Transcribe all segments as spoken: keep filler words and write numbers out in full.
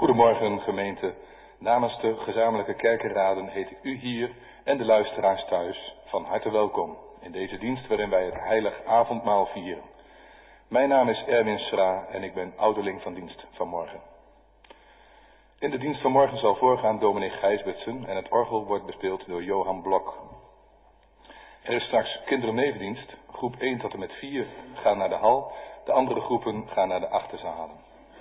Goedemorgen gemeente. Namens de gezamenlijke kerkenraden heet ik u hier en de luisteraars thuis van harte welkom in deze dienst waarin wij het heilig avondmaal vieren. Mijn naam is Erwin Schra en ik ben ouderling van dienst vanmorgen. In de dienst vanmorgen zal voorgaan dominee Gijsbertsen en het orgel wordt bespeeld door Johan Blok. Er is straks kindernevendienst. Groep één tot en met vier gaan naar de hal. De andere groepen gaan naar de achterzalen.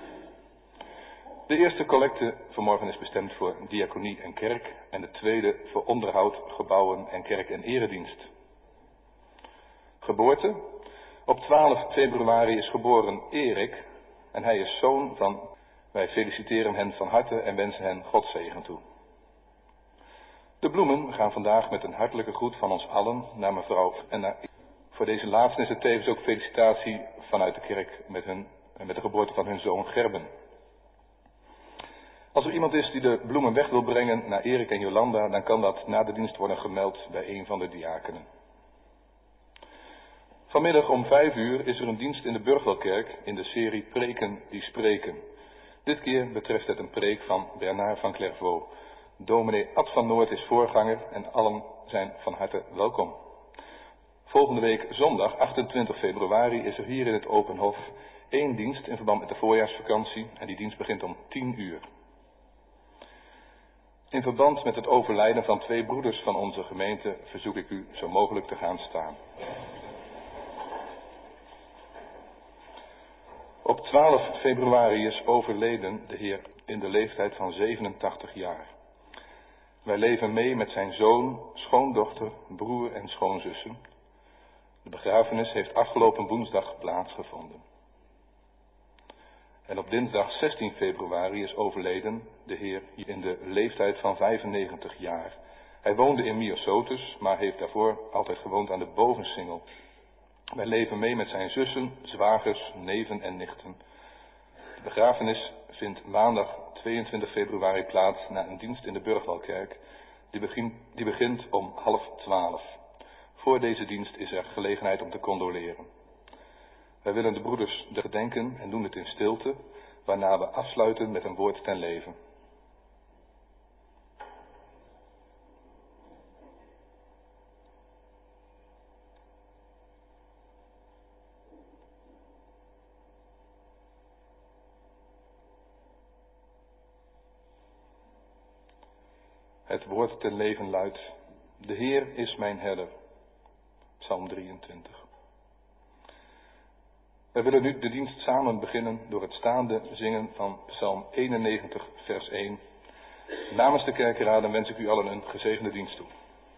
De eerste collecte vanmorgen is bestemd voor diaconie en kerk. En de tweede voor onderhoud, gebouwen en kerk en eredienst. Geboorte. Op twaalf februari is geboren Erik. En hij is zoon van... Wij feliciteren hen van harte en wensen hen Godzegen toe. De bloemen gaan vandaag met een hartelijke groet van ons allen naar mevrouw en naar... Voor deze laatste is het tevens ook felicitatie vanuit de kerk met, hun, met de geboorte van hun zoon Gerben. Als er iemand is die de bloemen weg wil brengen naar Erik en Jolanda, dan kan dat na de dienst worden gemeld bij een van de diakenen. Vanmiddag om vijf uur is er een dienst in de Burgwelkerk in de serie Preken die spreken. Dit keer betreft het een preek van Bernard van Clairvaux. Dominee Ad van Noort is voorganger en allen zijn van harte welkom. Volgende week zondag achtentwintig februari is er hier in het Openhof één dienst in verband met de voorjaarsvakantie en die dienst begint om tien uur. In verband met het overlijden van twee broeders van onze gemeente verzoek ik u zo mogelijk te gaan staan. Op twaalf februari is overleden de Heer in de leeftijd van zevenentachtig jaar. Wij leven mee met zijn zoon, schoondochter, broer en schoonzussen. De begrafenis heeft afgelopen woensdag plaatsgevonden. En op dinsdag zestien februari is overleden de Heer in de leeftijd van vijfennegentig jaar. Hij woonde in Myosotis, maar heeft daarvoor altijd gewoond aan de Bovensingel. Wij leven mee met zijn zussen, zwagers, neven en nichten. De begrafenis vindt maandag tweeëntwintig februari plaats na een dienst in de Burgwelkerk. Die, begint, die begint om half twaalf. Voor deze dienst is er gelegenheid om te condoleren. Wij willen de broeders gedenken en doen het in stilte, waarna we afsluiten met een woord ten leven. Het woord ten leven luidt: de Heer is mijn herder. Psalm drieëntwintig. Wij willen nu de dienst samen beginnen door het staande zingen van Psalm eenennegentig vers één. Namens de kerkenraden wens ik u allen een gezegende dienst toe.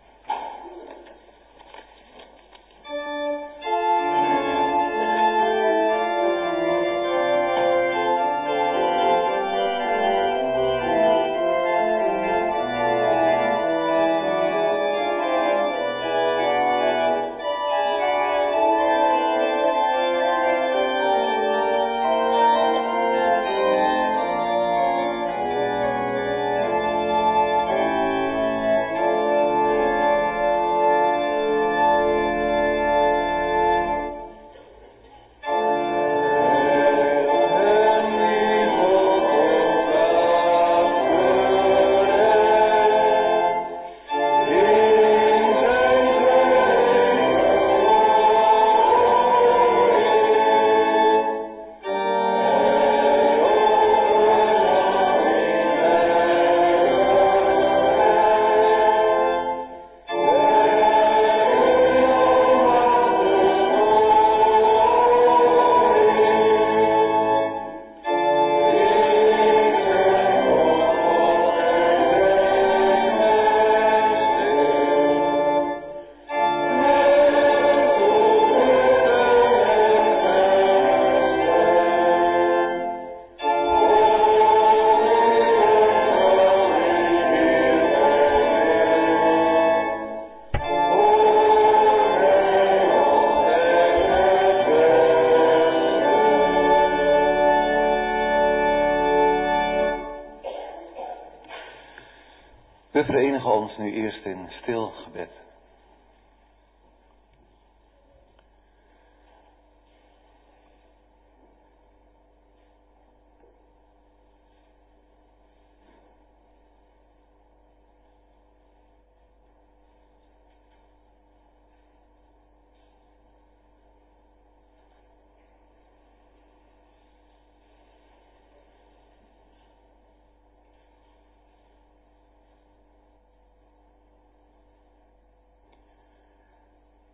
We verenigen ons nu eerst in stil gebed.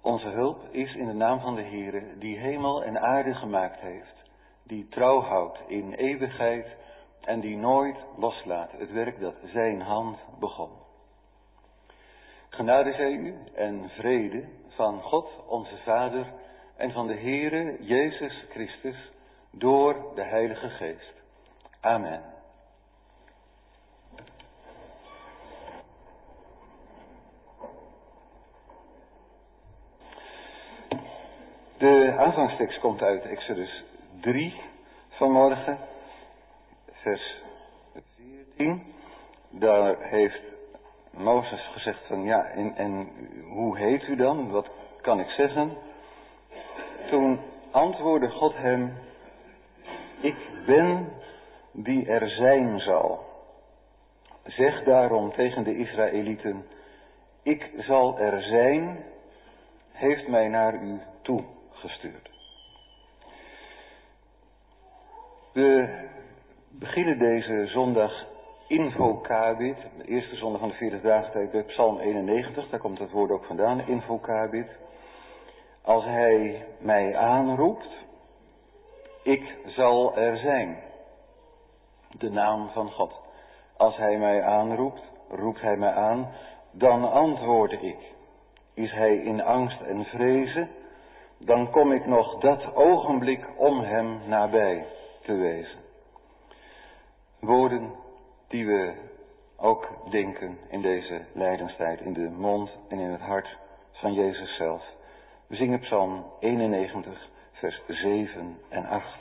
Onze hulp is in de naam van de Heere, die hemel en aarde gemaakt heeft, die trouw houdt in eeuwigheid en die nooit loslaat het werk dat zijn hand begon. Genade zij u en vrede van God onze Vader en van de Heere Jezus Christus door de Heilige Geest. Amen. De aanvangstekst komt uit Exodus drie vanmorgen, vers veertien. Daar heeft Mozes gezegd van ja, en, en hoe heet u dan? Wat kan ik zeggen? Toen antwoordde God hem, ik ben die er zijn zal. Zeg daarom tegen de Israëlieten, ik zal er zijn, heeft mij naar u toegestuurd. We beginnen deze zondag invocabit, de eerste zondag van de veertig dagen tijd bij Psalm eenennegentig, daar komt het woord ook vandaan, invocabit. Als hij mij aanroept, ik zal er zijn. De naam van God. Als hij mij aanroept, roept hij mij aan, dan antwoord ik. Is hij in angst en vrezen, dan kom ik nog dat ogenblik om hem nabij te wezen. Woorden die we ook denken in deze lijdenstijd, in de mond en in het hart van Jezus zelf. We zingen Psalm eenennegentig, vers zeven en acht.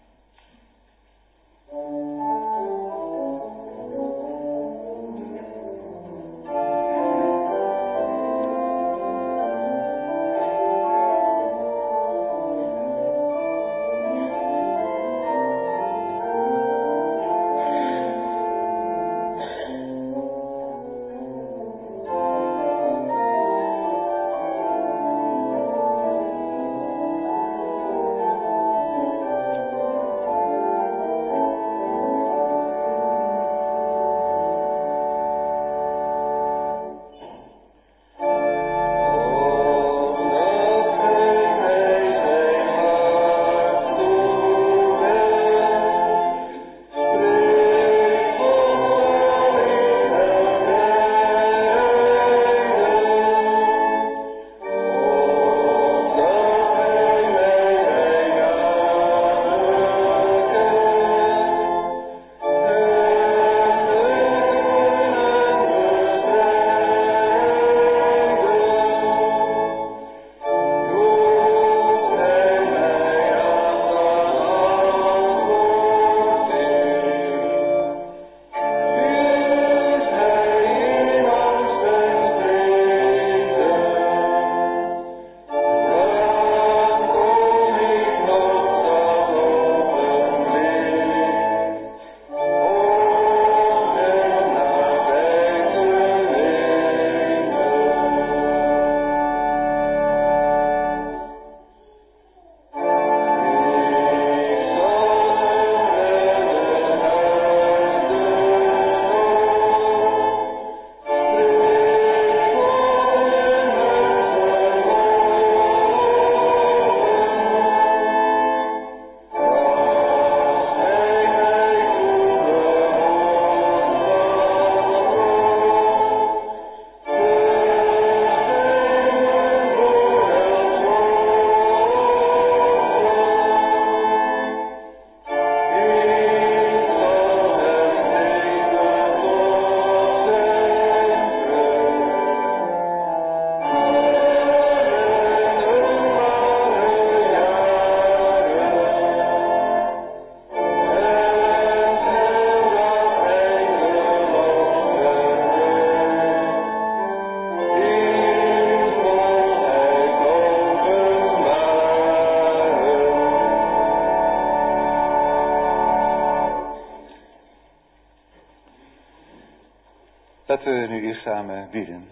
Laten we nu eerst samen bidden.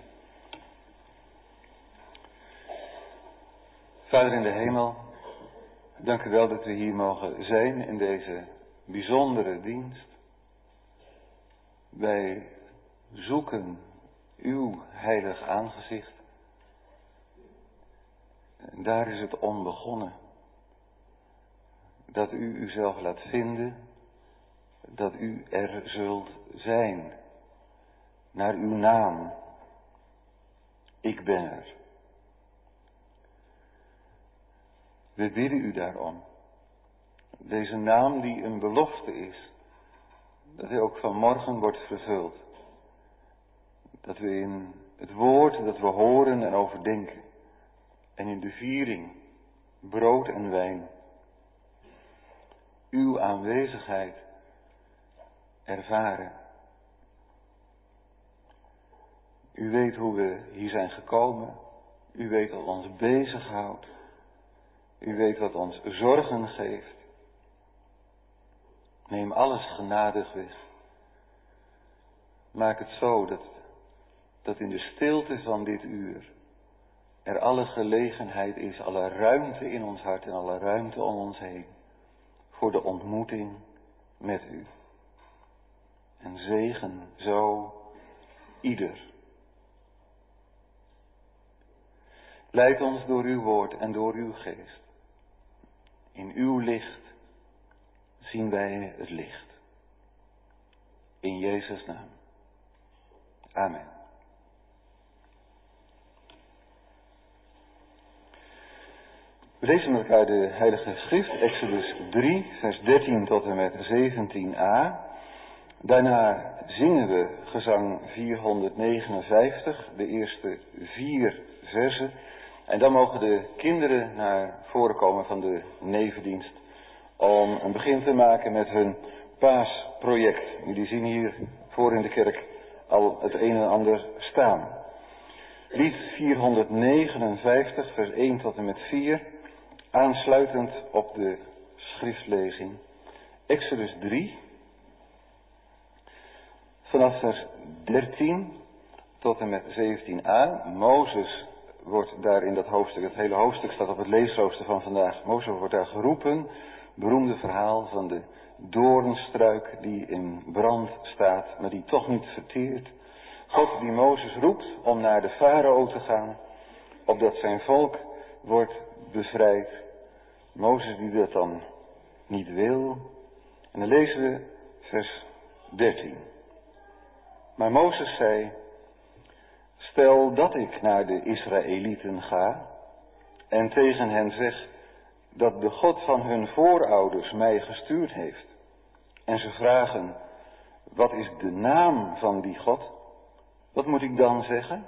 Vader in de hemel, dank u wel dat we hier mogen zijn in deze bijzondere dienst. Wij zoeken uw heilig aangezicht. En daar is het om begonnen. Dat u uzelf laat vinden, dat u er zult zijn. Naar uw naam. Ik ben er. We bidden u daarom. Deze naam die een belofte is, dat hij ook vanmorgen wordt vervuld. Dat we in het woord dat we horen en overdenken, en in de viering, brood en wijn, uw aanwezigheid ervaren. U weet hoe we hier zijn gekomen. U weet wat ons bezighoudt. U weet wat ons zorgen geeft. Neem alles genadig weg. Maak het zo dat, dat in de stilte van dit uur er alle gelegenheid is, alle ruimte in ons hart en alle ruimte om ons heen voor de ontmoeting met u. En zegen zo ieder. Leid ons door uw woord en door uw geest. In uw licht zien wij het licht. In Jezus' naam. Amen. We lezen met elkaar de Heilige Schrift, Exodus drie, vers dertien tot en met zeventien a. Daarna zingen we gezang vierhonderdnegenenvijftig, de eerste vier versen. En dan mogen de kinderen naar voren komen van de nevendienst om een begin te maken met hun paasproject. Jullie zien hier voor in de kerk al het een en ander staan. Lied vierhonderdnegenenvijftig, vers één tot en met vier, aansluitend op de schriftlezing. Exodus drie, vanaf vers dertien tot en met zeventien a. Mozes wordt daar in dat hoofdstuk, het hele hoofdstuk staat op het leesrooster van vandaag. Mozes wordt daar geroepen, beroemde verhaal van de doornstruik die in brand staat, maar die toch niet verteert. God die Mozes roept om naar de farao te gaan, opdat zijn volk wordt bevrijd. Mozes die dat dan niet wil. En dan lezen we vers dertien. Maar Mozes zei: stel dat ik naar de Israëlieten ga en tegen hen zeg dat de God van hun voorouders mij gestuurd heeft. En ze vragen: wat is de naam van die God? Wat moet ik dan zeggen?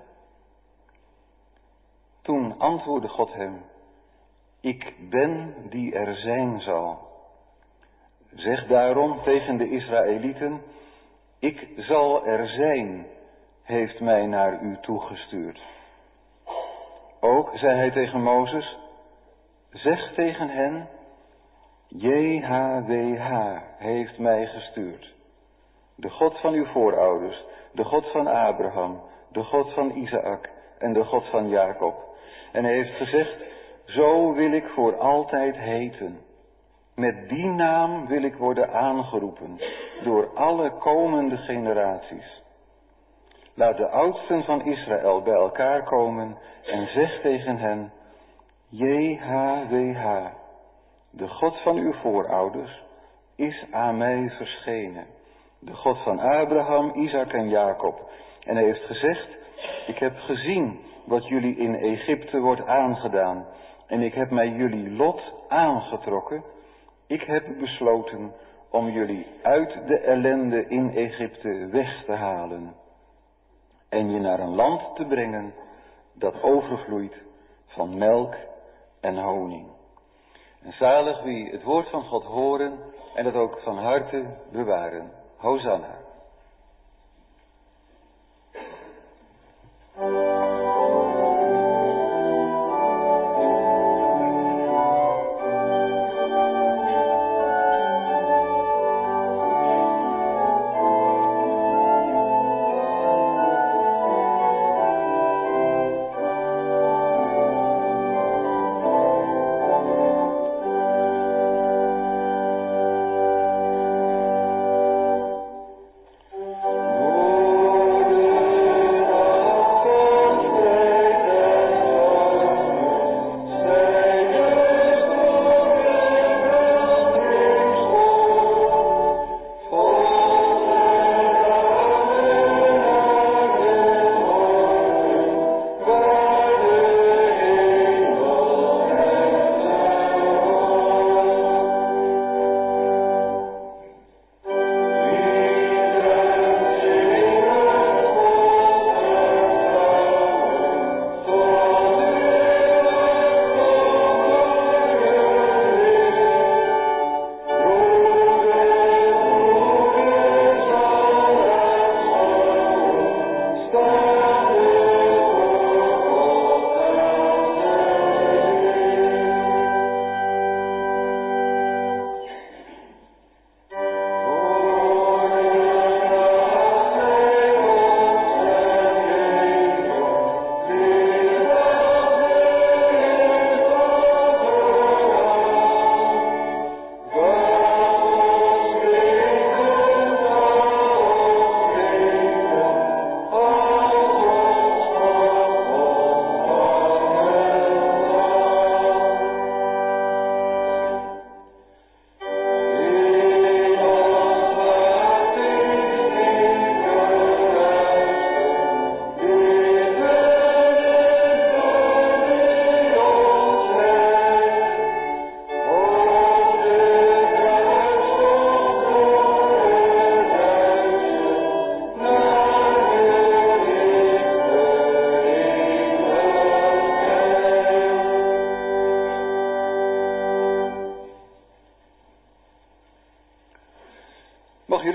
Toen antwoordde God hem: ik ben die er zijn zal. Zeg daarom tegen de Israëlieten: ik zal er zijn, heeft mij naar u toegestuurd. Ook zei hij tegen Mozes: zeg tegen hen: J H W H heeft mij gestuurd. De God van uw voorouders, de God van Abraham, de God van Isaac en de God van Jacob. En hij heeft gezegd: zo wil ik voor altijd heten. Met die naam wil ik worden aangeroepen door alle komende generaties. Laat de oudsten van Israël bij elkaar komen en zeg tegen hen: J H W H, de God van uw voorouders, is aan mij verschenen. De God van Abraham, Isaac en Jacob. En hij heeft gezegd: ik heb gezien wat jullie in Egypte wordt aangedaan. En ik heb mij jullie lot aangetrokken. Ik heb besloten om jullie uit de ellende in Egypte weg te halen. En je naar een land te brengen dat overvloeit van melk en honing. En zalig wie het woord van God horen en dat ook van harte bewaren. Hosanna.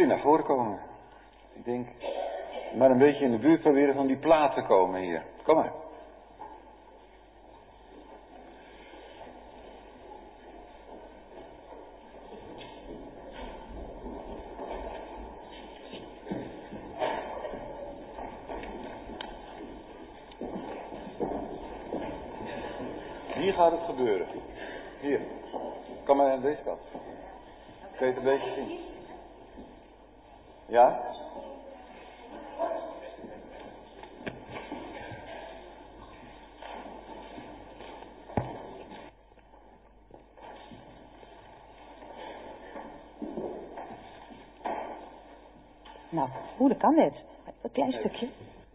hier naar voren komen. Ik denk, maar een beetje in de buurt proberen van die plaat te komen hier. Kom maar. Hier gaat het gebeuren. Hier. Kom maar aan deze kant. Kun je het een beetje zien? Ja? Nou, hoe dat kan dit? Een klein stukje.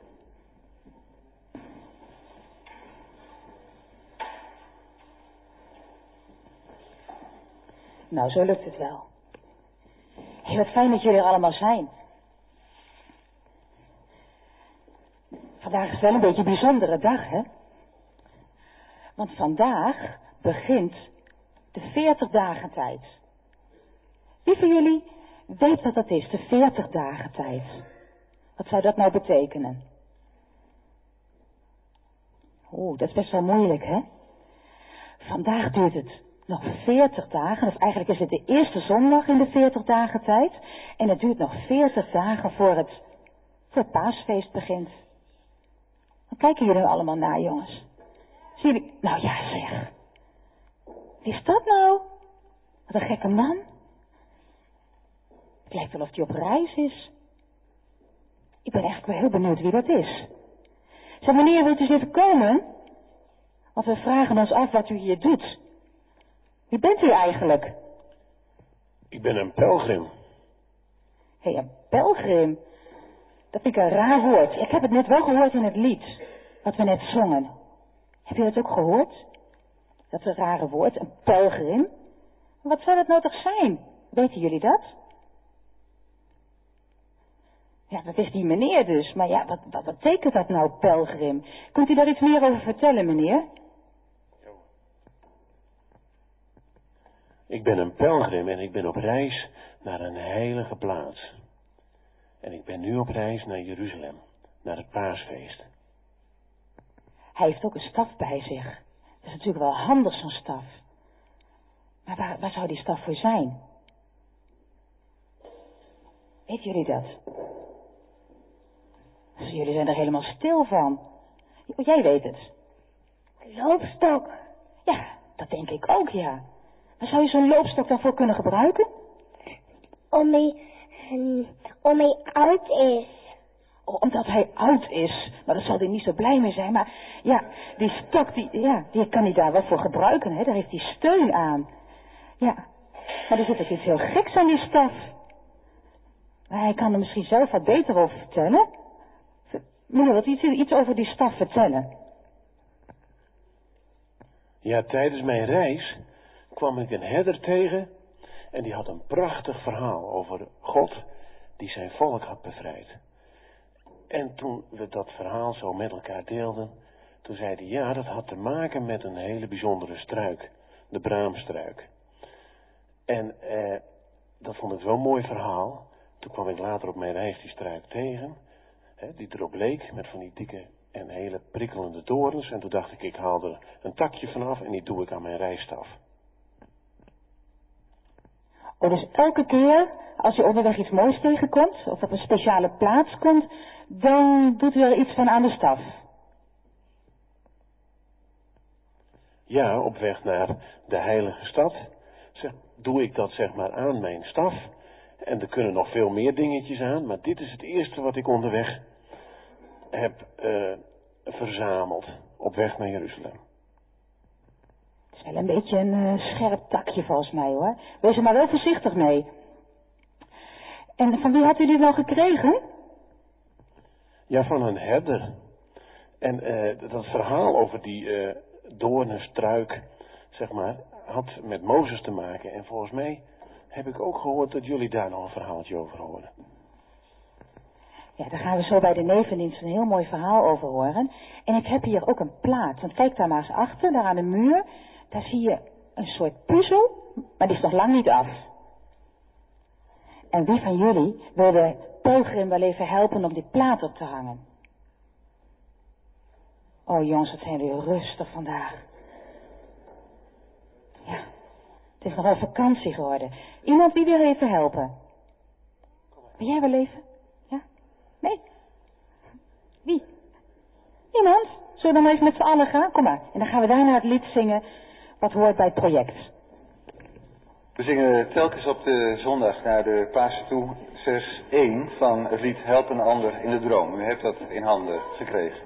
Nou, zo lukt het wel. Heel wat fijn dat jullie er allemaal zijn. Vandaag is wel een beetje een bijzondere dag, hè? Want vandaag begint de veertig dagen tijd. Wie van jullie weet wat dat is, de veertig dagen tijd? Wat zou dat nou betekenen? Oeh, dat is best wel moeilijk, hè? Vandaag duurt het nog veertig dagen, of eigenlijk is het de eerste zondag in de veertig dagen tijd. En het duurt nog veertig dagen voor het, voor het paasfeest begint. Dan kijken jullie allemaal naar, jongens. Zie jullie? Nou ja, zeg. Wie is dat nou? Wat een gekke man. Het lijkt wel of hij op reis is. Ik ben eigenlijk wel heel benieuwd wie dat is. Zeg, meneer, wilt u eens even komen? Want we vragen ons af wat u hier doet. Wie bent u eigenlijk? Ik ben een pelgrim. Hé, hey, een pelgrim? Dat vind ik een raar woord. Ik heb het net wel gehoord in het lied. Wat we net zongen. Heb je dat ook gehoord? Dat is een rare woord, een pelgrim. Wat zou dat nou toch zijn? Weten jullie dat? Ja, dat is die meneer dus. Maar ja, wat, wat betekent dat nou, pelgrim? Kunt u daar iets meer over vertellen, meneer? Ik ben een pelgrim en ik ben op reis naar een heilige plaats. En ik ben nu op reis naar Jeruzalem, naar het paasfeest. Hij heeft ook een staf bij zich. Dat is natuurlijk wel handig, zo'n staf. Maar waar, waar zou die staf voor zijn? Weet jullie dat? Jullie zijn er helemaal stil van. Jij weet het. Loopstok. Ja, dat denk ik ook, ja. Waar zou je zo'n loopstok dan voor kunnen gebruiken? Om hij, um, om hij oud is. Oh, omdat hij oud is. Maar daar zal hij niet zo blij mee zijn. Maar ja, die stok, die, ja, die kan hij daar wel voor gebruiken. Hè? Daar heeft hij steun aan. Ja, maar er zit ook iets heel geks aan die staf. Maar hij kan er misschien zelf wat beter over vertellen. Meneer, wilt u iets, iets over die staf vertellen? Ja, tijdens mijn reis kwam ik een herder tegen en die had een prachtig verhaal over God die zijn volk had bevrijd. En toen we dat verhaal zo met elkaar deelden, toen zei hij, ja, dat had te maken met een hele bijzondere struik, de braamstruik. En eh, dat vond ik zo'n mooi verhaal. Toen kwam ik later op mijn reis die struik tegen, hè, die erop leek met van die dikke en hele prikkelende dorens. En toen dacht ik, ik haal er een takje vanaf en die doe ik aan mijn rijstaf. Oh, dus elke keer als je onderweg iets moois tegenkomt, of op een speciale plaats komt, dan doet u er iets van aan de staf. Ja, op weg naar de heilige stad, zeg, doe ik dat zeg maar aan mijn staf. En er kunnen nog veel meer dingetjes aan, maar dit is het eerste wat ik onderweg heb uh, verzameld op weg naar Jeruzalem. Het is wel een beetje een uh, scherp takje volgens mij, hoor. Wees er maar wel voorzichtig mee. En van wie had u dit nou gekregen? Ja, van een herder. En uh, dat verhaal over die uh, doornenstruik, zeg maar, had met Mozes te maken. En volgens mij heb ik ook gehoord dat jullie daar nog een verhaaltje over horen. Ja, daar gaan we zo bij de nevendienst een heel mooi verhaal over horen. En ik heb hier ook een plaat. Want kijk daar maar eens achter, daar aan de muur. Daar zie je een soort puzzel, maar die is nog lang niet af. En wie van jullie wil de pelgrim wel even helpen om die plaat op te hangen? Oh jongens, wat zijn jullie rustig vandaag. Ja, het is nog wel vakantie geworden. Iemand die wil even helpen? Wil jij wel even? Ja? Nee? Wie? Niemand? Zullen we dan maar even met z'n allen gaan? Kom maar. En dan gaan we daarna het lied zingen wat hoort bij het project. We zingen telkens op de zondag naar de Pasen toe vers één van het lied Help een ander in de droom. U hebt dat in handen gekregen.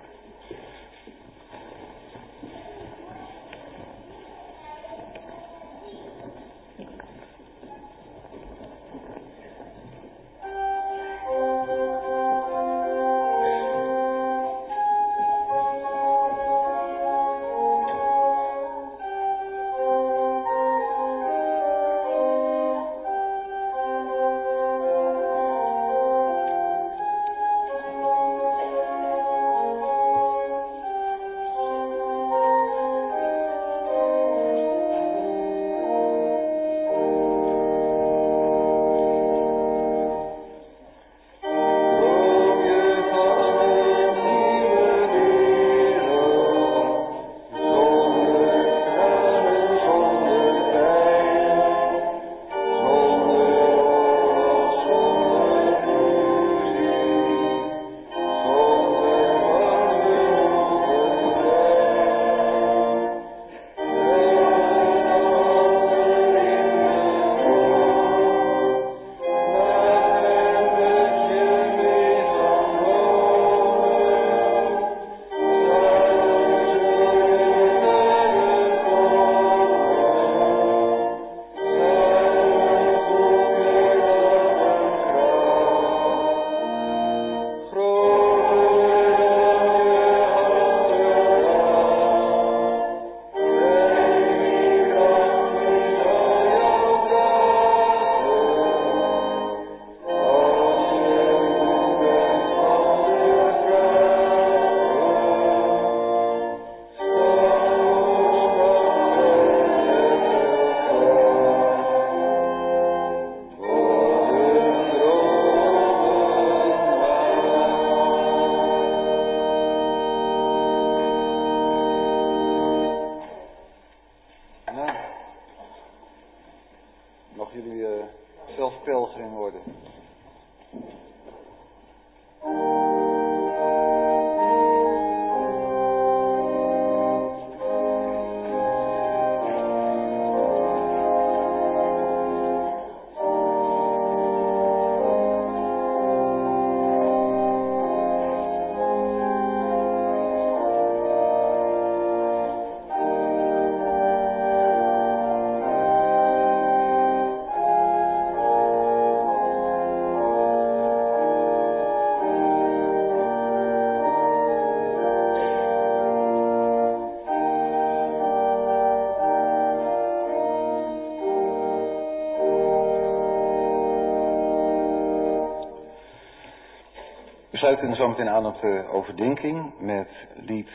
We sluiten zo meteen aan op de overdenking met lied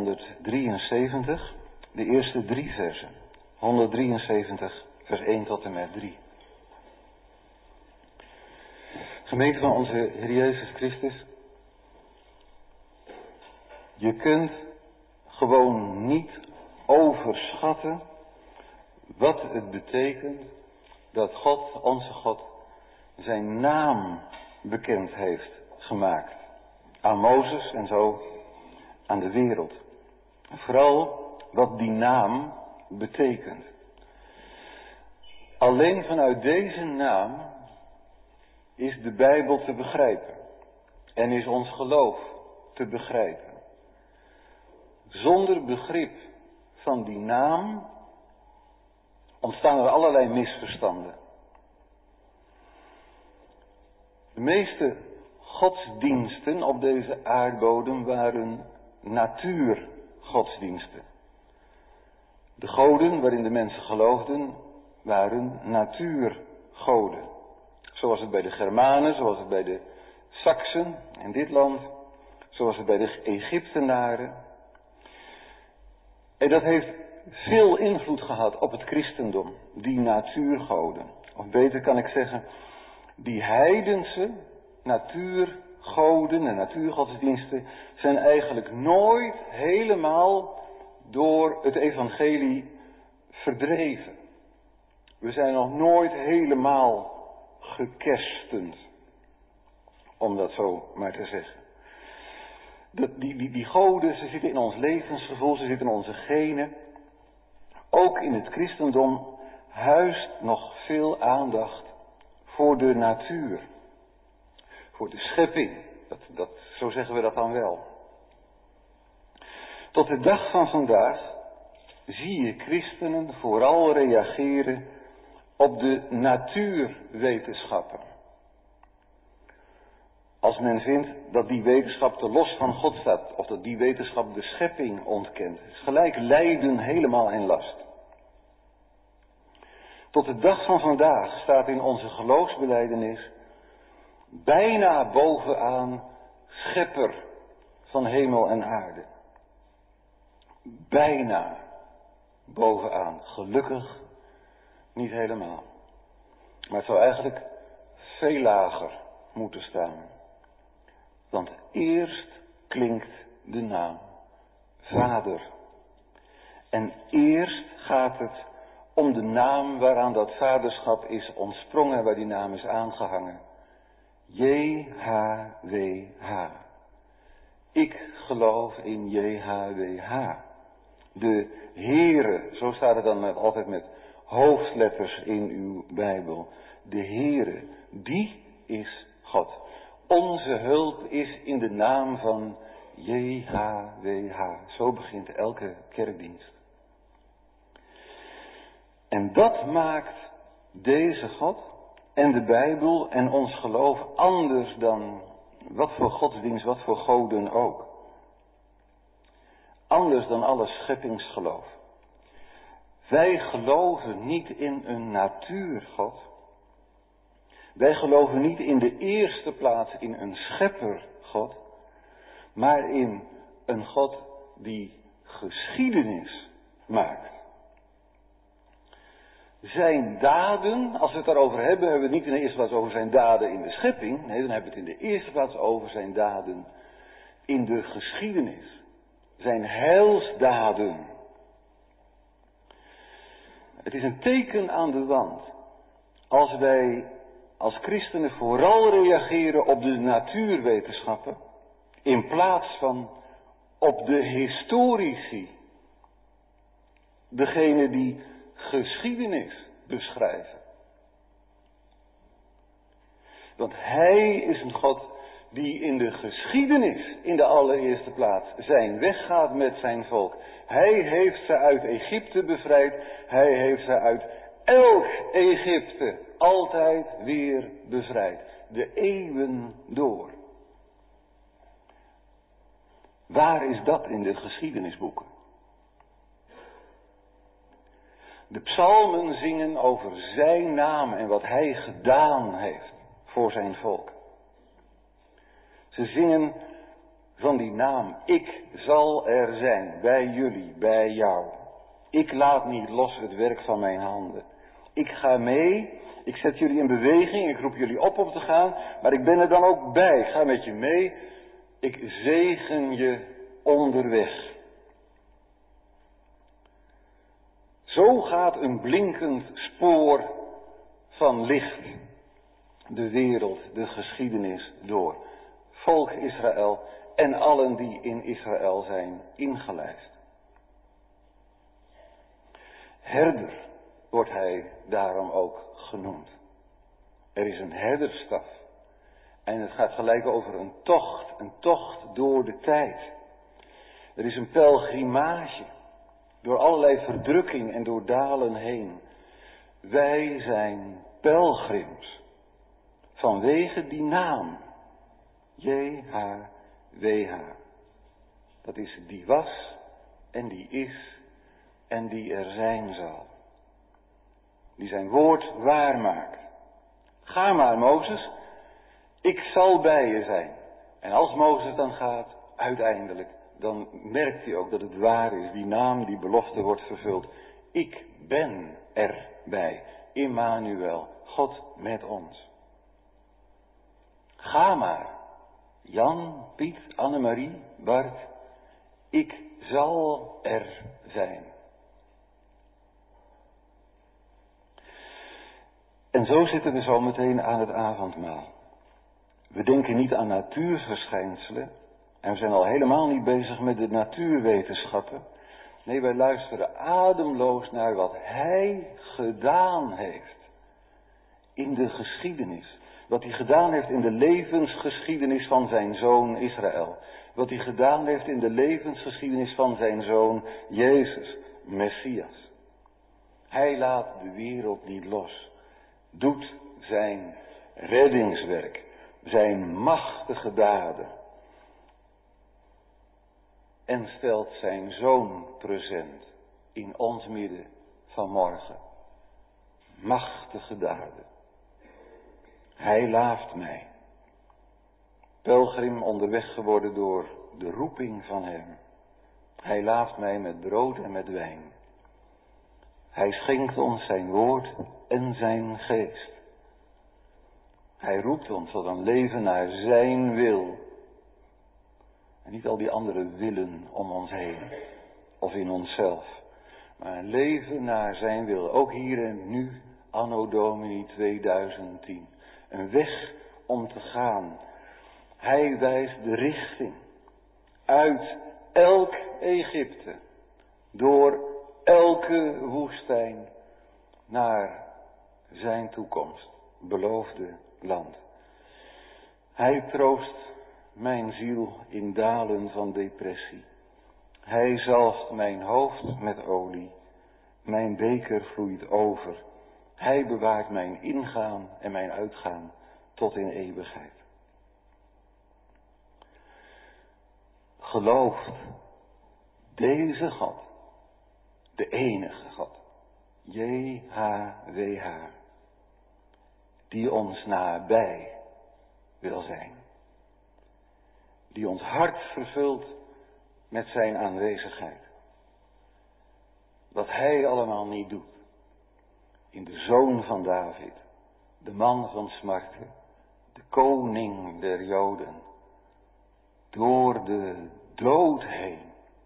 honderddrieënzeventig, de eerste drie versen. honderddrieënzeventig, vers één tot en met drie. Gemeente van onze Heer Jezus Christus, je kunt gewoon niet overschatten wat het betekent dat God, onze God, zijn naam bekend heeft gemaakt. Aan Mozes en zo aan de wereld. Vooral wat die naam betekent. Alleen vanuit deze naam is de Bijbel te begrijpen. En is ons geloof te begrijpen. Zonder begrip van die naam ontstaan er allerlei misverstanden. De meeste godsdiensten op deze aardbodem waren natuurgodsdiensten. De goden waarin de mensen geloofden waren natuurgoden. Zoals het bij de Germanen, zoals het bij de Saksen in dit land, zoals het bij de Egyptenaren. En dat heeft veel invloed gehad op het christendom, die natuurgoden. Of beter kan ik zeggen, Die heidense natuurgoden en natuurgodsdiensten zijn eigenlijk nooit helemaal door het evangelie verdreven. We zijn nog nooit helemaal gekerstend, om dat zo maar te zeggen. Dat, die, die, die goden, ze zitten in ons levensgevoel, ze zitten in onze genen. Ook in het christendom huist nog veel aandacht voor de natuur. Voor de schepping. Dat, dat, zo zeggen we dat dan wel. Tot de dag van vandaag zie je christenen vooral reageren op de natuurwetenschappen. Als men vindt dat die wetenschap te los van God staat, of dat die wetenschap de schepping ontkent, is gelijk lijden helemaal in last. Tot de dag van vandaag staat in onze geloofsbelijdenis bijna bovenaan schepper van hemel en aarde. Bijna bovenaan. Gelukkig niet helemaal. Maar het zou eigenlijk veel lager moeten staan. Want eerst klinkt de naam Vader. En eerst gaat het om de naam waaraan dat vaderschap is ontsprongen, waar die naam is aangehangen. J H W H. Ik geloof in J H W H. De Heere, zo staat het dan met, altijd met hoofdletters in uw Bijbel. De Heere, die is God. Onze hulp is in de naam van J H W H. Zo begint elke kerkdienst. En dat maakt deze God en de Bijbel en ons geloof anders dan wat voor godsdienst, wat voor goden ook. Anders dan alle scheppingsgeloof. Wij geloven niet in een natuurgod. Wij geloven niet in de eerste plaats in een scheppergod, maar in een God die geschiedenis maakt. Zijn daden, als we het daarover hebben, hebben we het niet in de eerste plaats over zijn daden in de schepping. Nee, dan hebben we het in de eerste plaats over zijn daden in de geschiedenis. Zijn heilsdaden. Het is een teken aan de wand. Als wij als christenen vooral reageren op de natuurwetenschappen, in plaats van op de historici. Degene die geschiedenis beschrijven. Want hij is een God die in de geschiedenis in de allereerste plaats zijn weg gaat met zijn volk. Hij heeft ze uit Egypte bevrijd. Hij heeft ze uit elk Egypte altijd weer bevrijd. De eeuwen door. Waar is dat in de geschiedenisboeken? De psalmen zingen over zijn naam en wat hij gedaan heeft voor zijn volk. Ze zingen van die naam. Ik zal er zijn, bij jullie, bij jou. Ik laat niet los het werk van mijn handen. Ik ga mee, ik zet jullie in beweging, ik roep jullie op om te gaan, maar ik ben er dan ook bij. Ik ga met je mee, ik zegen je onderweg. Zo gaat een blinkend spoor van licht de wereld, de geschiedenis door. Volk Israël en allen die in Israël zijn ingelijfd. Herder wordt hij daarom ook genoemd. Er is een herderstaf. En het gaat gelijk over een tocht, een tocht door de tijd. Er is een pelgrimage. Door allerlei verdrukking en door dalen heen. Wij zijn pelgrims. Vanwege die naam. J H W H. Dat is die was en die is en die er zijn zal. Die zijn woord waarmaakt. Ga maar, Mozes. Ik zal bij je zijn. En als Mozes dan gaat, uiteindelijk, dan merkt hij ook dat het waar is. Die naam, die belofte wordt vervuld. Ik ben erbij. Immanuel, God met ons. Ga maar. Jan, Piet, Annemarie, Bart. Ik zal er zijn. En zo zitten we zo meteen aan het avondmaal. We denken niet aan natuurverschijnselen. En we zijn al helemaal niet bezig met de natuurwetenschappen. Nee, wij luisteren ademloos naar wat Hij gedaan heeft. In de geschiedenis. Wat Hij gedaan heeft in de levensgeschiedenis van zijn zoon Israël. Wat Hij gedaan heeft in de levensgeschiedenis van zijn zoon Jezus, Messias. Hij laat de wereld niet los. Doet zijn reddingswerk. Zijn machtige daden. En stelt zijn zoon present in ons midden vanmorgen. Machtige daden. Hij laaft mij. Pelgrim onderweg geworden door de roeping van hem. Hij laaft mij met brood en met wijn. Hij schenkt ons zijn woord en zijn geest. Hij roept ons tot een leven naar zijn wil. En niet al die andere willen om ons heen. Of in onszelf. Maar een leven naar zijn wil. Ook hier en nu, anno Domini tweeduizend tien. Een weg om te gaan. Hij wijst de richting. Uit elk Egypte. Door elke woestijn. Naar zijn toekomst. Beloofde land. Hij troost mijn ziel in dalen van depressie. Hij zalft mijn hoofd met olie. Mijn beker vloeit over. Hij bewaart mijn ingaan en mijn uitgaan tot in eeuwigheid. Gelooft deze God, de enige God, J H W H, die ons nabij wil zijn. Die ons hart vervult met zijn aanwezigheid. Wat hij allemaal niet doet. In de zoon van David, de man van smarten, de koning der Joden. Door de dood heen.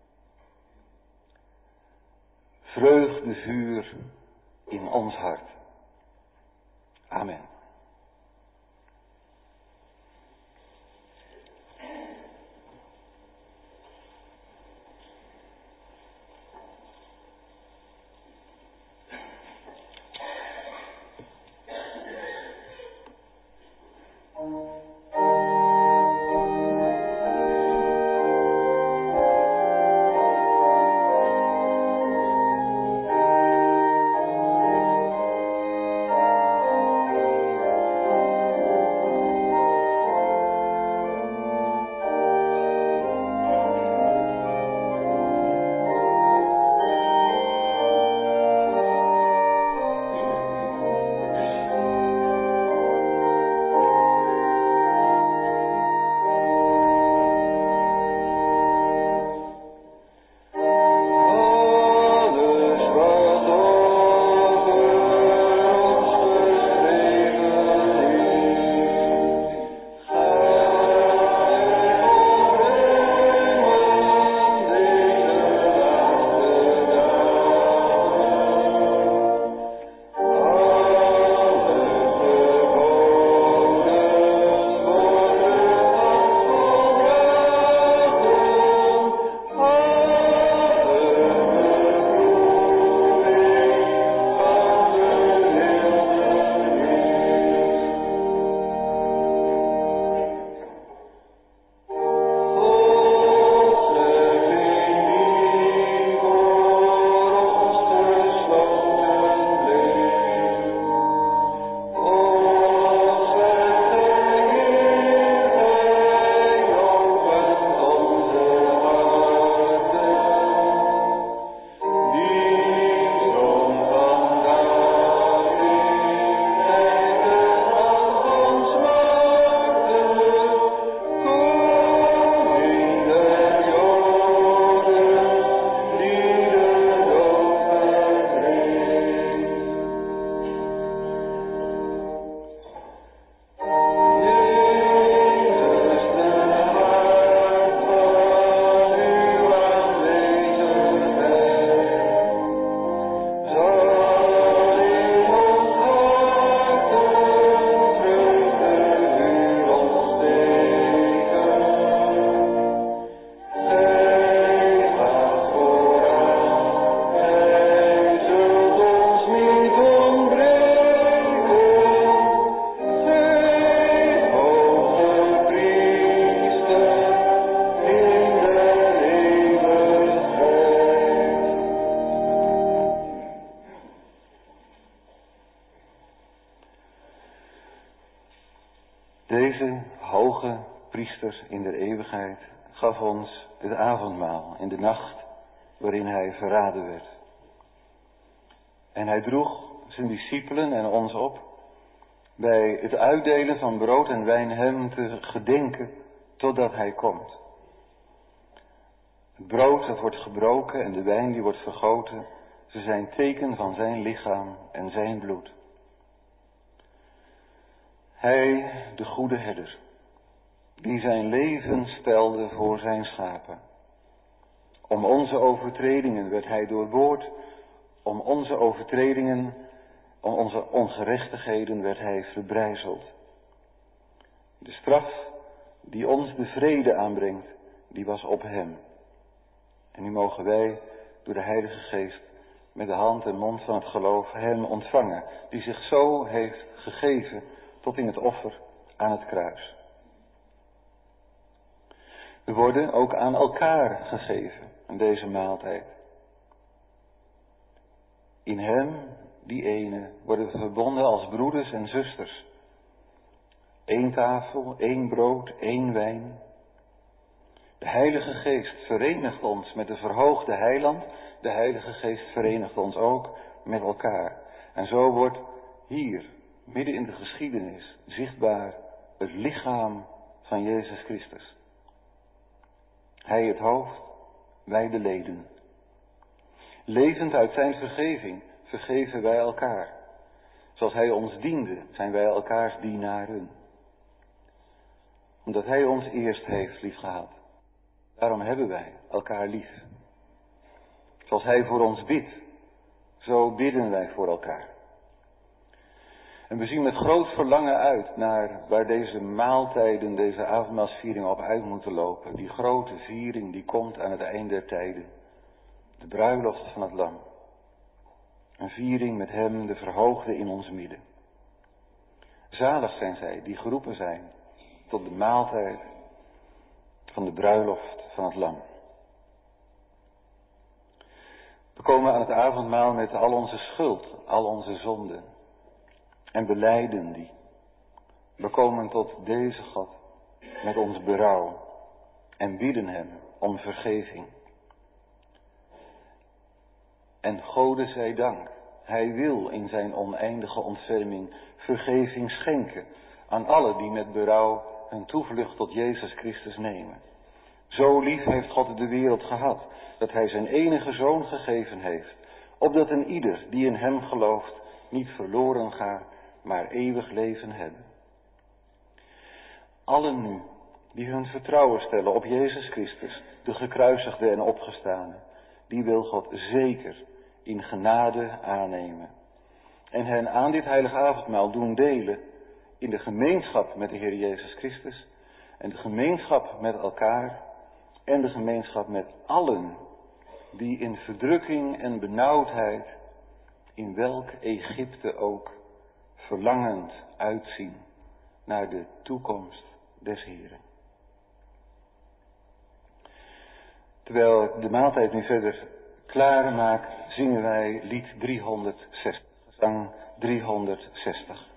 Vreugdevuur in ons hart. Amen. priester in der eeuwigheid, gaf ons het avondmaal in de nacht waarin hij verraden werd. En hij droeg zijn discipelen en ons op bij het uitdelen van brood en wijn hem te gedenken totdat hij komt. Het brood dat wordt gebroken en de wijn die wordt vergoten, ze zijn teken van zijn lichaam en zijn bloed. Hij, de goede herder, die zijn leven stelde voor zijn schapen. Om onze overtredingen werd hij doorboord, om onze overtredingen, om onze ongerechtigheden werd hij verbrijzeld. De straf die ons de vrede aanbrengt, die was op hem. En nu mogen wij door de Heilige Geest met de hand en mond van het geloof hem ontvangen, die zich zo heeft gegeven tot in het offer aan het kruis. We worden ook aan elkaar gegeven in deze maaltijd. In hem, die ene, worden we verbonden als broeders en zusters. Eén tafel, één brood, één wijn. De Heilige Geest verenigt ons met de verhoogde Heiland. De Heilige Geest verenigt ons ook met elkaar. En zo wordt hier, midden in de geschiedenis, zichtbaar het lichaam van Jezus Christus. Hij het hoofd, wij de leden. Levend uit zijn vergeving vergeven wij elkaar. Zoals hij ons diende, zijn wij elkaars dienaren. Omdat hij ons eerst heeft liefgehad. Daarom hebben wij elkaar lief. Zoals hij voor ons bidt, zo bidden wij voor elkaar. En we zien met groot verlangen uit naar waar deze maaltijden, deze avondmaalsviering op uit moeten lopen. Die grote viering die komt aan het eind der tijden. De bruiloft van het lam. Een viering met hem, de verhoogde in ons midden. Zalig zijn zij die geroepen zijn tot de maaltijd van de bruiloft van het lam. We komen aan het avondmaal met al onze schuld, al onze zonden. En belijden die. We komen tot deze God met ons berouw en bieden hem om vergeving. En Gode zij dank, hij wil in zijn oneindige ontferming vergeving schenken aan allen die met berouw hun toevlucht tot Jezus Christus nemen. Zo lief heeft God de wereld gehad, dat hij zijn enige zoon gegeven heeft, opdat een ieder die in hem gelooft niet verloren gaat, maar eeuwig leven hebben. Allen nu die hun vertrouwen stellen op Jezus Christus, de gekruisigde en opgestane, die wil God zeker in genade aannemen. En hen aan dit heilige avondmaal doen delen in de gemeenschap met de Heer Jezus Christus en de gemeenschap met elkaar en de gemeenschap met allen die in verdrukking en benauwdheid, in welk Egypte ook, verlangend uitzien naar de toekomst des Heren. Terwijl ik de maaltijd nu verder klaar maak, zingen wij lied driehonderdzestig, gezang driehonderdzestig.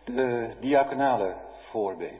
De diaconale voorbeden.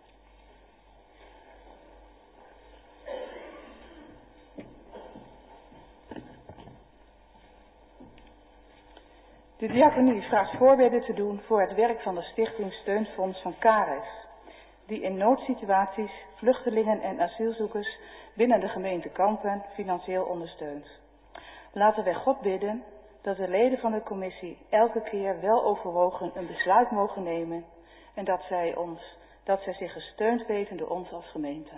De diaconie vraagt voorbeden te doen voor het werk van de Stichting Steunfonds van Caris, die in noodsituaties vluchtelingen en asielzoekers binnen de gemeente Kampen financieel ondersteunt. Laten wij God bidden dat de leden van de commissie elke keer wel overwogen een besluit mogen nemen en dat zij, ons, dat zij zich gesteund weten door ons als gemeente.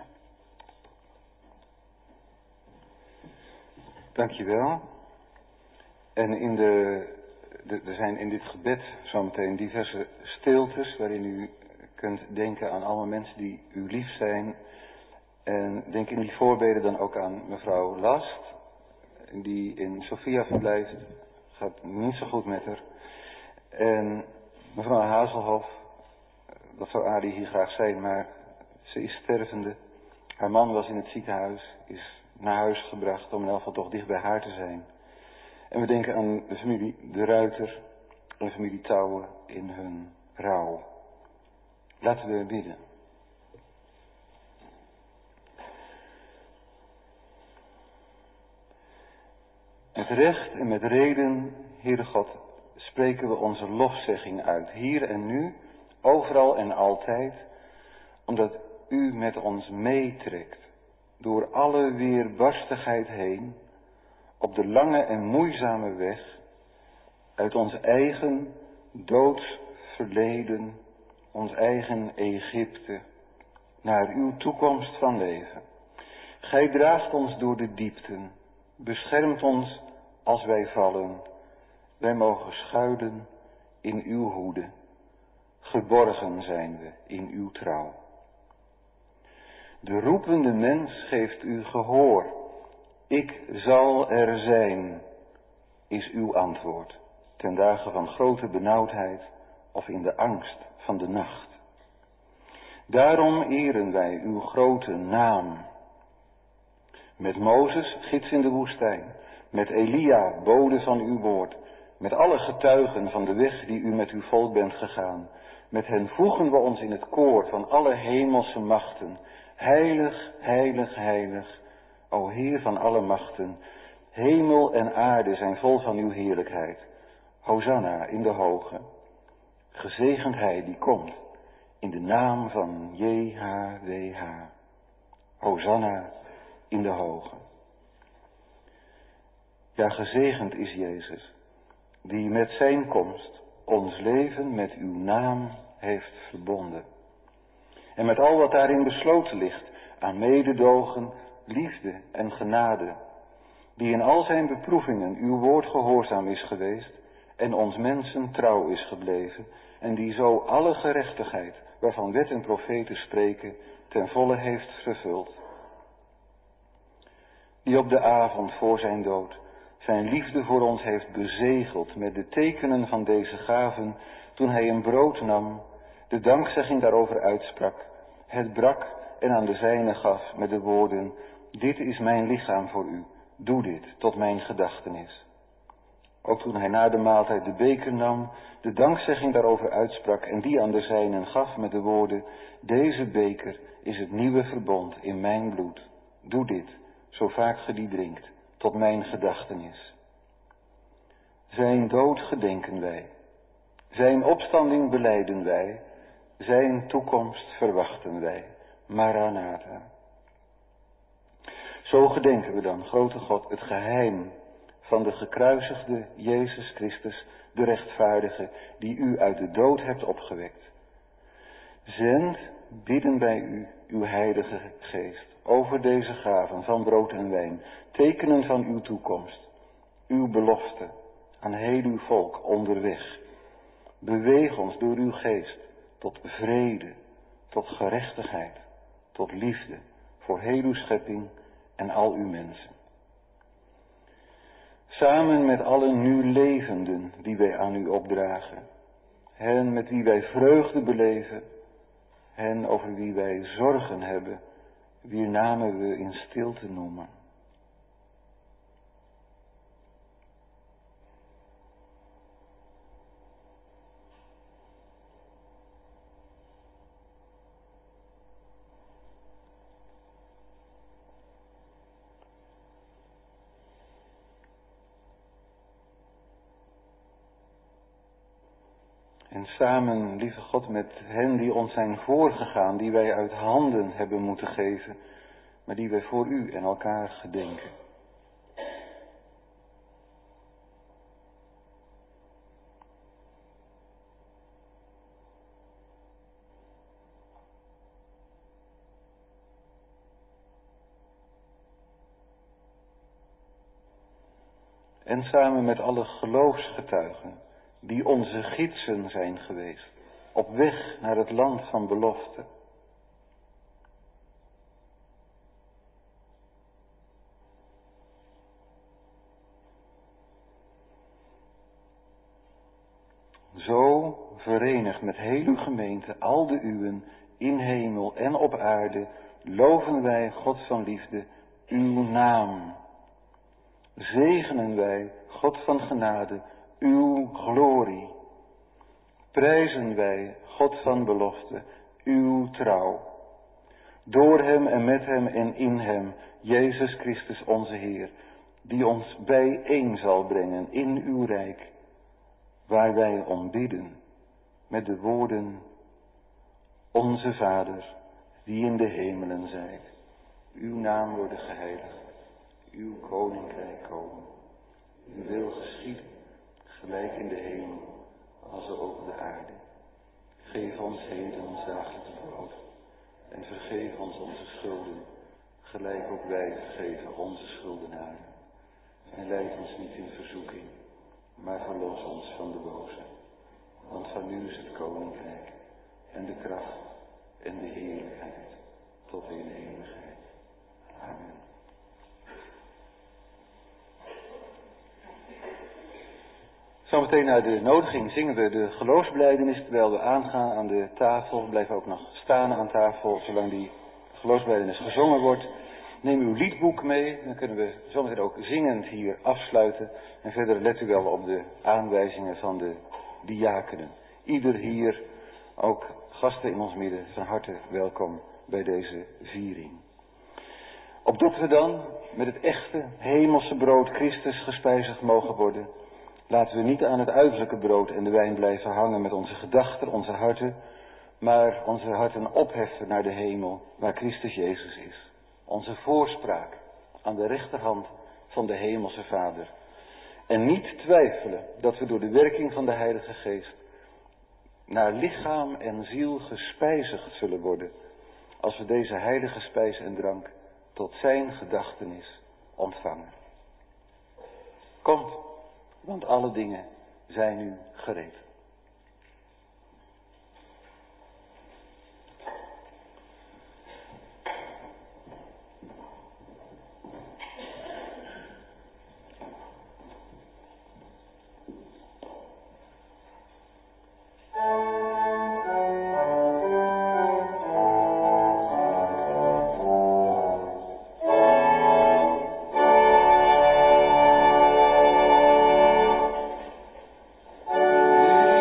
Dankjewel. En in de, de, er zijn in dit gebed zometeen diverse stiltes waarin u kunt denken aan alle mensen die u lief zijn. En denk in die voorbeden dan ook aan mevrouw Last, die in Sofia verblijft. Gaat niet zo goed met haar. En mevrouw Hazelhoff, dat zou Adi hier graag zijn, maar ze is stervende. Haar man was in het ziekenhuis, is naar huis gebracht om in elk geval toch dicht bij haar te zijn. En we denken aan de familie De Ruiter en de familie Touwen in hun rouw. Laten we bidden. Met recht en met reden, Heere God, spreken we onze lofzegging uit, hier en nu, overal en altijd, omdat u met ons meetrekt, door alle weerbarstigheid heen, op de lange en moeizame weg, uit ons eigen doodsverleden, ons eigen Egypte, naar uw toekomst van leven. Gij draagt ons door de diepten, beschermt ons als wij vallen. Wij mogen schuilen in uw hoede. Geborgen zijn we in uw trouw. De roepende mens geeft u gehoor. Ik zal er zijn, is uw antwoord, ten dagen van grote benauwdheid of in de angst van de nacht. Daarom eren wij uw grote naam. Met Mozes, gids in de woestijn, met Elia, bode van uw woord, met alle getuigen van de weg die u met uw volk bent gegaan. Met hen voegen we ons in het koor van alle hemelse machten. Heilig, heilig, heilig, o Heer van alle machten. Hemel en aarde zijn vol van uw heerlijkheid. Hosanna in de hoge. Gezegend hij die komt in de naam van J H W H. Hosanna in de hoge. Ja, gezegend is Jezus, die met zijn komst ons leven met uw naam heeft verbonden. En met al wat daarin besloten ligt aan mededogen, liefde en genade, die in al zijn beproevingen uw woord gehoorzaam is geweest en ons mensen trouw is gebleven, en die zo alle gerechtigheid, waarvan wet en profeten spreken, ten volle heeft vervuld. Die op de avond voor zijn dood zijn liefde voor ons heeft bezegeld met de tekenen van deze gaven, toen hij een brood nam, de dankzegging daarover uitsprak, het brak en aan de zijnen gaf met de woorden: dit is mijn lichaam voor u, doe dit tot mijn gedachtenis. Ook toen hij na de maaltijd de beker nam, de dankzegging daarover uitsprak en die aan de zijnen gaf met de woorden: deze beker is het nieuwe verbond in mijn bloed, doe dit, zo vaak ge die drinkt, tot mijn gedachtenis. Zijn dood gedenken wij, zijn opstanding belijden wij, zijn toekomst verwachten wij. Maranatha. Zo gedenken we dan, grote God, het geheim van de gekruisigde Jezus Christus, de rechtvaardige, die u uit de dood hebt opgewekt. Zend, bidden bij u, uw heilige geest, over deze gaven van brood en wijn, tekenen van uw toekomst, uw belofte aan heel uw volk onderweg. Beweeg ons door uw geest tot vrede, tot gerechtigheid, tot liefde voor heel uw schepping en al uw mensen. Samen met alle nu levenden die wij aan u opdragen, hen met wie wij vreugde beleven, hen over wie wij zorgen hebben, wier namen we in stilte noemen. En samen, lieve God, met hen die ons zijn voorgegaan, die wij uit handen hebben moeten geven, maar die wij voor u en elkaar gedenken. En samen met alle geloofsgetuigen die onze gidsen zijn geweest, op weg naar het land van belofte. Zo verenigd met heel uw gemeente, al de uwen, in hemel en op aarde, loven wij, God van liefde, uw naam. Zegenen wij, God van genade, uw glorie. Prijzen wij, God van belofte, uw trouw. Door hem en met hem en in hem, Jezus Christus onze Heer, die ons bijeen zal brengen in uw rijk, waar wij om bidden met de woorden: Onze Vader, die in de hemelen zijt, uw naam worden geheiligd. Uw koninkrijk komen, uw wil geschieden, gelijk in de hemel, als ook op de aarde. Geef ons heden ons dagelijks brood, en vergeef ons onze schulden, gelijk ook wij vergeven onze schuldenaren. En leid ons niet in verzoeking, maar verlos ons van de boze. Want van u is het koninkrijk, en de kracht, en de heerlijkheid, tot in eeuwigheid. Amen. Zometeen na de nodiging zingen we de geloofsbelijdenis terwijl we aangaan aan de tafel. We blijven ook nog staan aan tafel zolang die geloofsbelijdenis gezongen wordt. Neem uw liedboek mee, dan kunnen we zometeen ook zingend hier afsluiten. En verder let u wel op de aanwijzingen van de diakenen. Ieder hier, ook gasten in ons midden, van harte welkom bij deze viering. Opdat we dan met het echte hemelse brood Christus gespijzigd mogen worden, laten we niet aan het uiterlijke brood en de wijn blijven hangen met onze gedachten, onze harten, maar onze harten opheffen naar de hemel, waar Christus Jezus is. Onze voorspraak aan de rechterhand van de hemelse Vader. En niet twijfelen dat we door de werking van de Heilige Geest naar lichaam en ziel gespijzigd zullen worden, als we deze heilige spijs en drank tot zijn gedachtenis ontvangen. Komt, want alle dingen zijn nu gereed. Amen.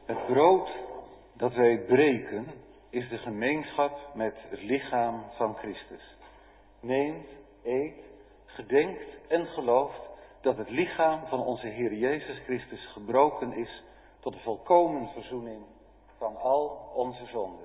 Het brood dat wij breken is de gemeenschap met het lichaam van Christus. Neemt, eet, gedenkt en gelooft dat het lichaam van onze Heer Jezus Christus gebroken is tot de volkomen verzoening van al onze zonden.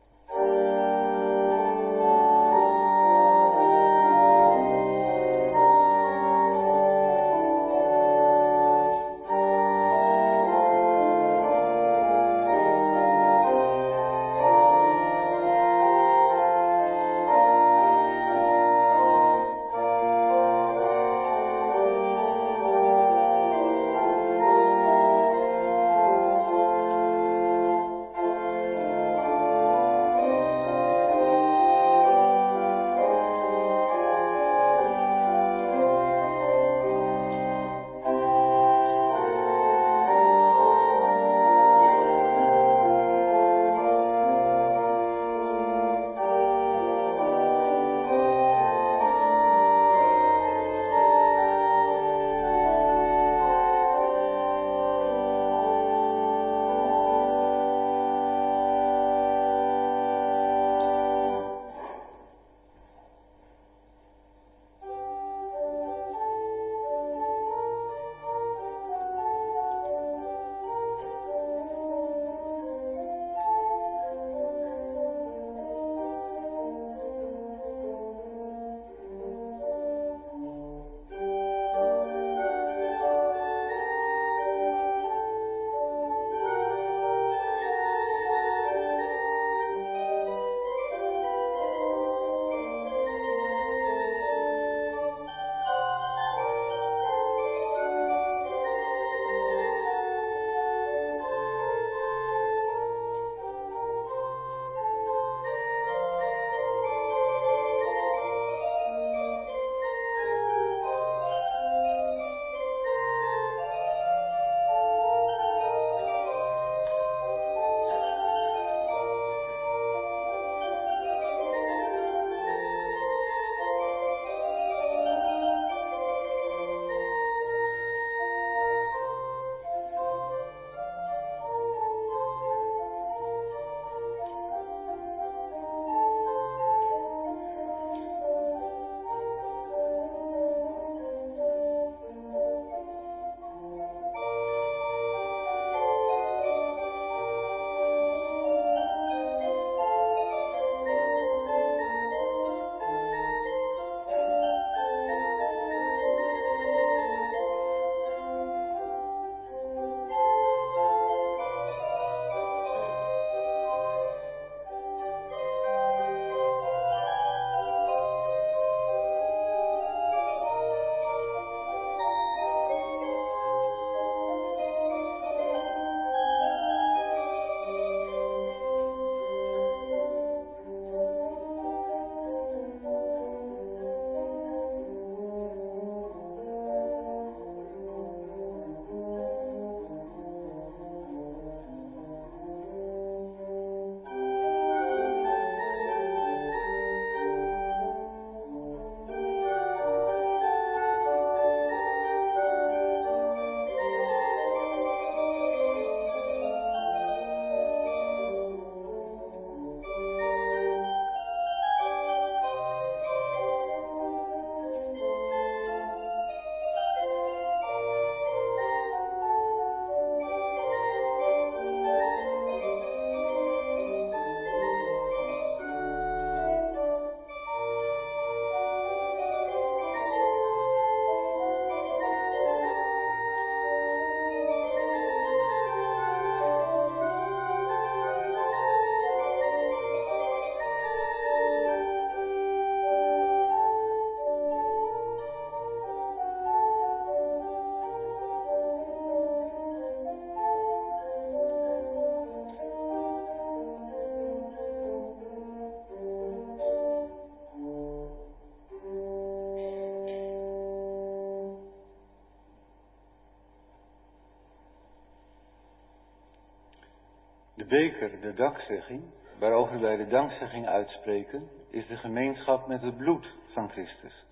De beker, de dankzegging, waarover wij de dankzegging uitspreken, is de gemeenschap met het bloed van Christus.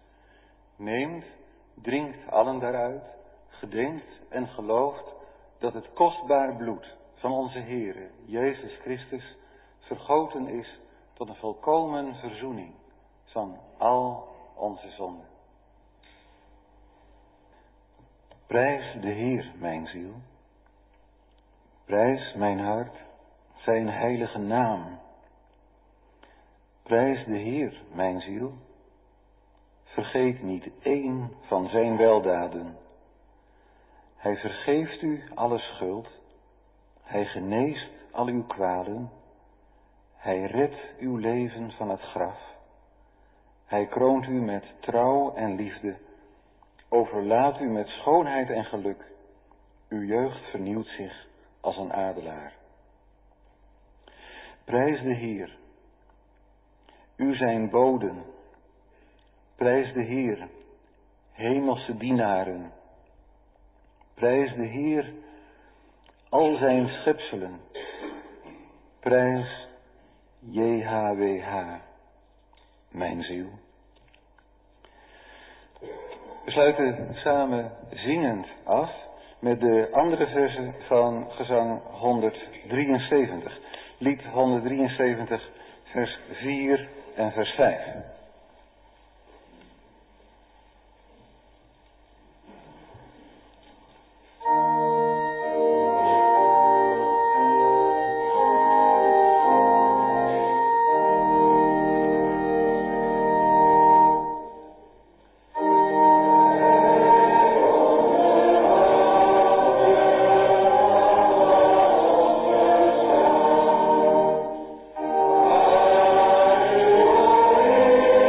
Neemt, drinkt allen daaruit, gedenkt en gelooft dat het kostbare bloed van onze Heere, Jezus Christus, vergoten is tot een volkomen verzoening van al onze zonden. Prijs de Heer, mijn ziel. Prijs mijn hart, zijn heilige naam. Prijs de Heer, mijn ziel. Vergeet niet één van zijn weldaden. Hij vergeeft u alle schuld. Hij geneest al uw kwalen. Hij redt uw leven van het graf. Hij kroont u met trouw en liefde. Overlaat u met schoonheid en geluk. Uw jeugd vernieuwt zich als een adelaar. Prijs de Heer. U zijn boden. Prijs de Heer, hemelse dienaren. Prijs de Heer, al zijn schepselen. Prijs J H W H, mijn ziel. We sluiten samen zingend af met de andere versen van gezang honderddrieënzeventig. Lied honderddrieënzeventig, vers vier en vers vijf. Alleluia.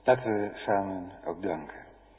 Laten we samen ook danken.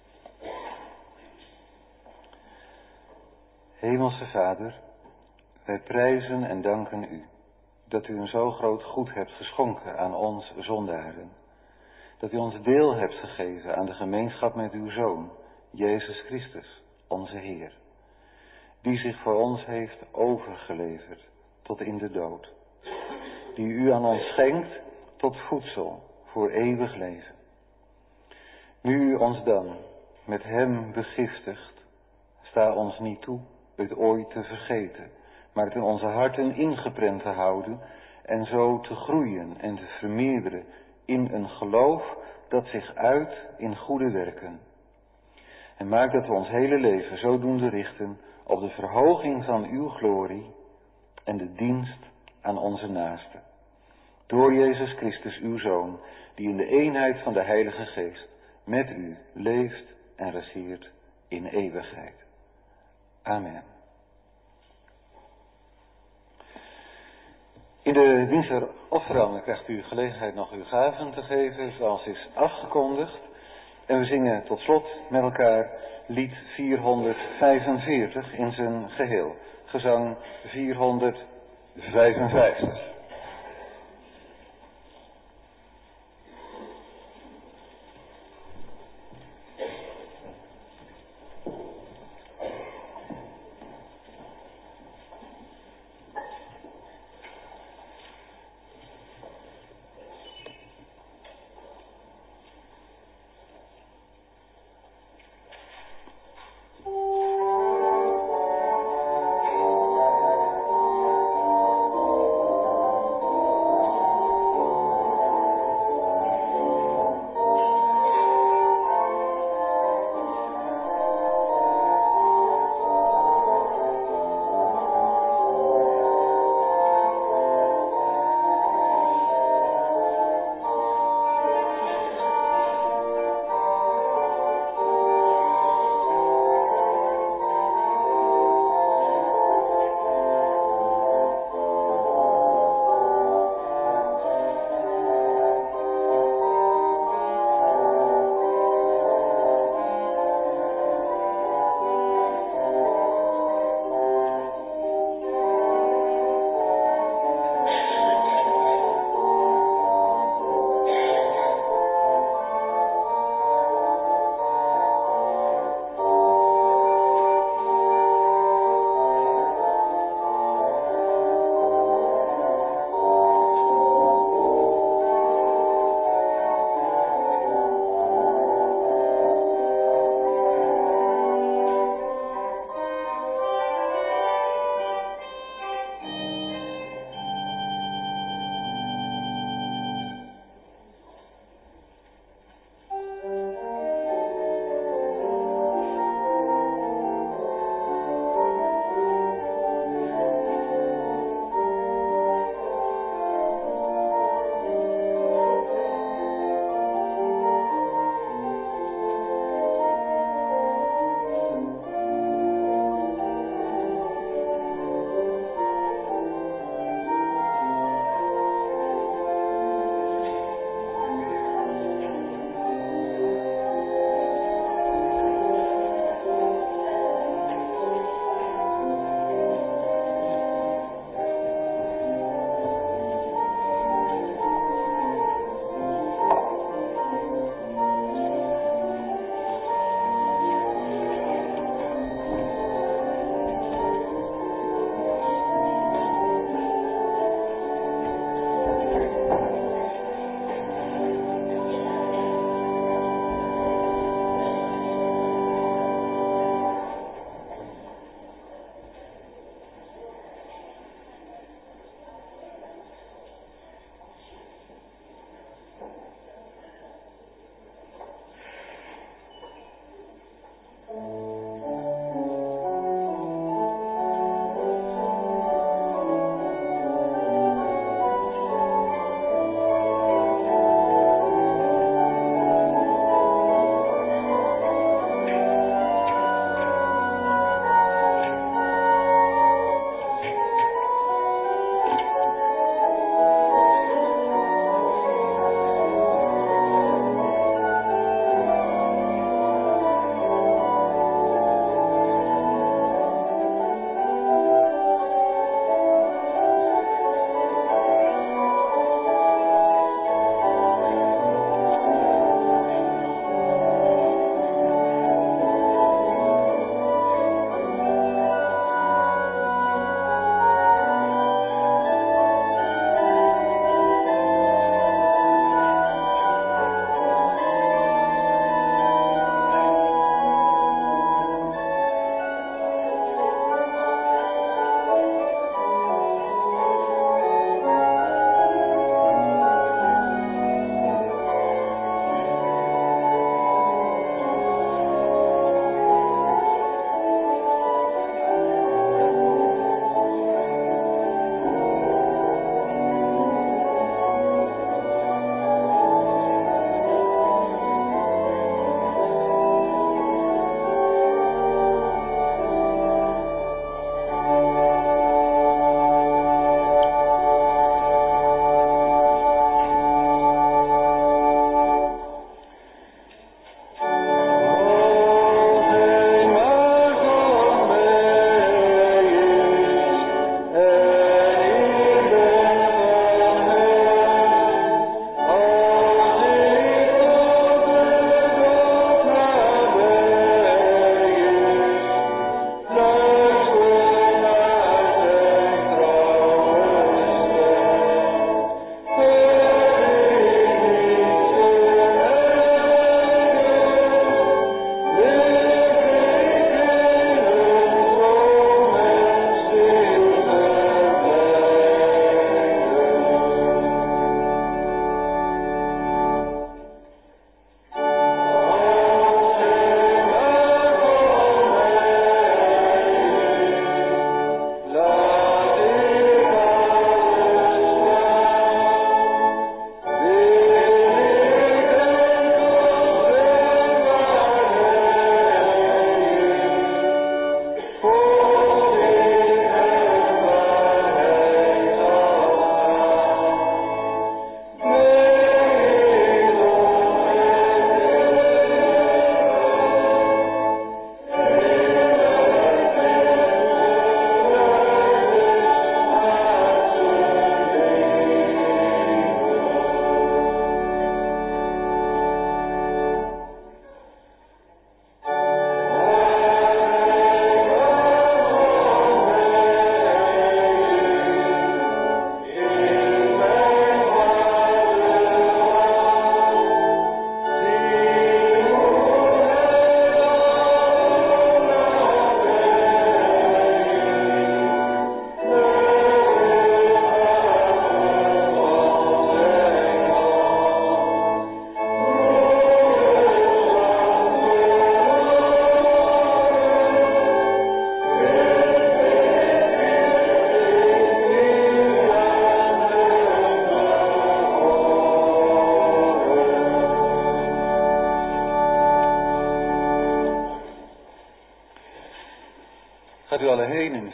Hemelse Vader, wij prijzen en danken u dat u een zo groot goed hebt geschonken aan ons zondaren. Dat u ons deel hebt gegeven aan de gemeenschap met uw Zoon, Jezus Christus, onze Heer. Die zich voor ons heeft overgeleverd tot in de dood. Die u aan ons schenkt tot voedsel voor eeuwig leven. Nu u ons dan met hem begiftigt, sta ons niet toe het ooit te vergeten, maar het in onze harten ingeprent te houden en zo te groeien en te vermeerderen in een geloof dat zich uit in goede werken. En maak dat we ons hele leven zodoende richten op de verhoging van uw glorie en de dienst aan onze naasten. Door Jezus Christus, uw Zoon, die in de eenheid van de Heilige Geest met u leeft en regeert in eeuwigheid. Amen. In de dienst der offeranden krijgt u gelegenheid nog uw gaven te geven, zoals is afgekondigd. En we zingen tot slot met elkaar lied vierhonderdvijfenveertig in zijn geheel. Gezang vierhonderdvijfenvijftig.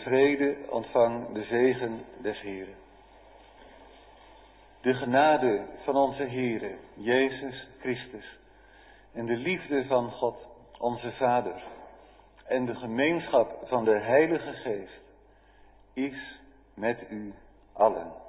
vrede ontvang de zegen des Heren. De genade van onze Heere, Jezus Christus, en de liefde van God, onze Vader, en de gemeenschap van de Heilige Geest, is met u allen.